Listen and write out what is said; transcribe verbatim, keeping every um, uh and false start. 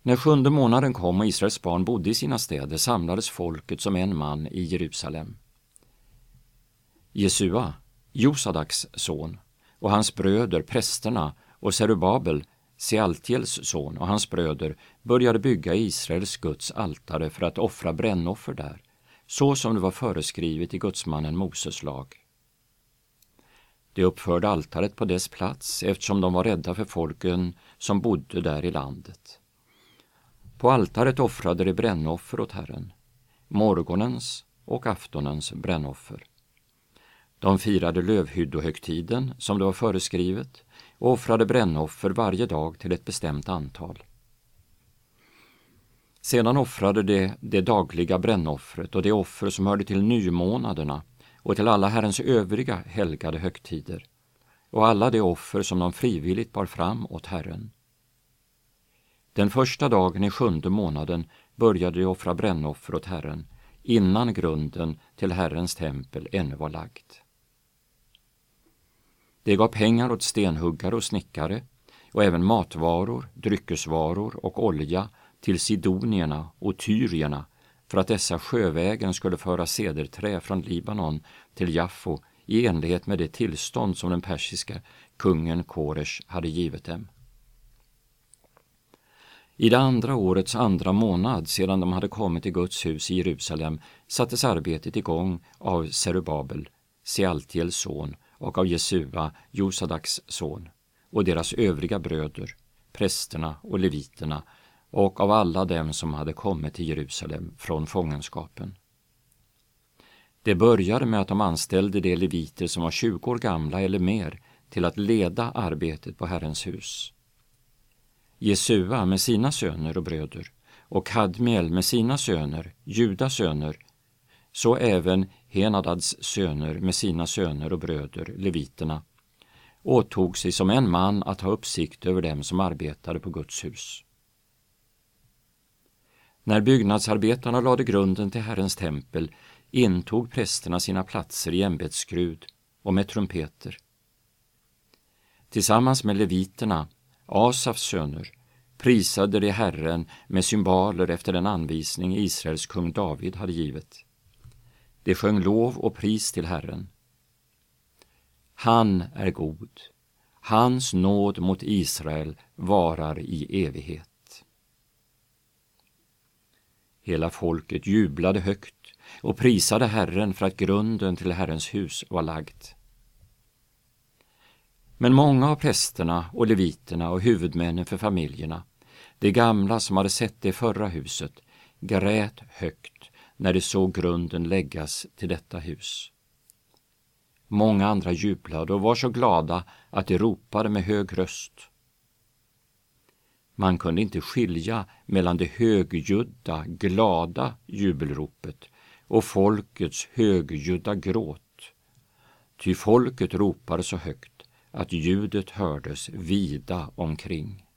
När sjunde månaden kom och Israels barn bodde i sina städer samlades folket som en man i Jerusalem. Jesua, Josadaks son, och hans bröder, prästerna, och Serubabel, Sealtiels son, och hans bröder började bygga Israels Guds altare för att offra brännoffer där, så som det var föreskrivet i gudsmannen Moses lag. De uppförde altaret på dess plats eftersom de var rädda för folken som bodde där i landet. På altaret offrade de brännoffer åt Herren, morgonens och aftonens brännoffer. De firade lövhyddohögtiden som det var föreskrivet och offrade brännoffer varje dag till ett bestämt antal. Sedan offrade de det dagliga brännoffret och det offer som hörde till nymånaderna och till alla Herrens övriga helgade högtider och alla de offer som de frivilligt bar fram åt Herren. Den första dagen i sjunde månaden började de offra brännoffer åt Herren innan grunden till Herrens tempel ännu var lagd. De gav pengar åt stenhuggare och snickare och även matvaror, dryckesvaror och olja till sidonierna och tyrierna för att dessa sjövägen skulle föra cederträ från Libanon till Jaffo i enlighet med det tillstånd som den persiska kungen Koresh hade givit dem. I det andra årets andra månad sedan de hade kommit till Guds hus i Jerusalem sattes arbetet igång av Serubabel, Sealtiels son, och av Jesua, Josadaks son, och deras övriga bröder, prästerna och leviterna, och av alla dem som hade kommit till Jerusalem från fångenskapen. Det började med att de anställde de leviter som var tjugo år gamla eller mer till att leda arbetet på Herrens hus. Jesua med sina söner och bröder och Kadmiel med sina söner, Judas söner, så även Henadads söner med sina söner och bröder, leviterna, åtog sig som en man att ha uppsikt över dem som arbetade på Guds hus. När byggnadsarbetarna lade grunden till Herrens tempel intog prästerna sina platser i ämbetsskrud och med trumpeter. Tillsammans med leviterna, Asafs söner, prisade de Herren med cymbaler efter den anvisning Israels kung David hade givit. De sjöng lov och pris till Herren. Han är god, hans nåd mot Israel varar i evighet. Hela folket jublade högt och prisade Herren för att grunden till Herrens hus var lagd. Men många av prästerna och leviterna och huvudmännen för familjerna, de gamla som hade sett det förra huset, grät högt när de såg grunden läggas till detta hus. Många andra jublade och var så glada att de ropade med hög röst. Man kunde inte skilja mellan det högljudda, glada jubelropet och folkets högljudda gråt, ty folket ropade så högt att ljudet hördes vida omkring.